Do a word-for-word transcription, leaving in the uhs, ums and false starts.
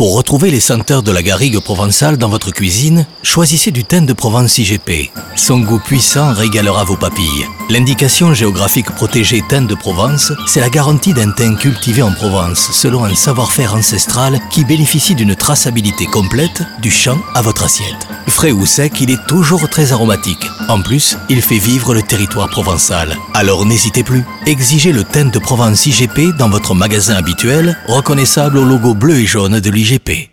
Pour retrouver les senteurs de la garrigue provençale dans votre cuisine, choisissez du thym de Provence I G P. Son goût puissant régalera vos papilles. L'indication géographique protégée thym de Provence, c'est la garantie d'un thym cultivé en Provence selon un savoir-faire ancestral qui bénéficie d'une traçabilité complète du champ à votre assiette. Frais ou sec, il est toujours très aromatique. En plus, il fait vivre le territoire provençal. Alors n'hésitez plus, exigez le thym de Provence I G P dans votre magasin habituel, reconnaissable au logo bleu et jaune de l'I G P.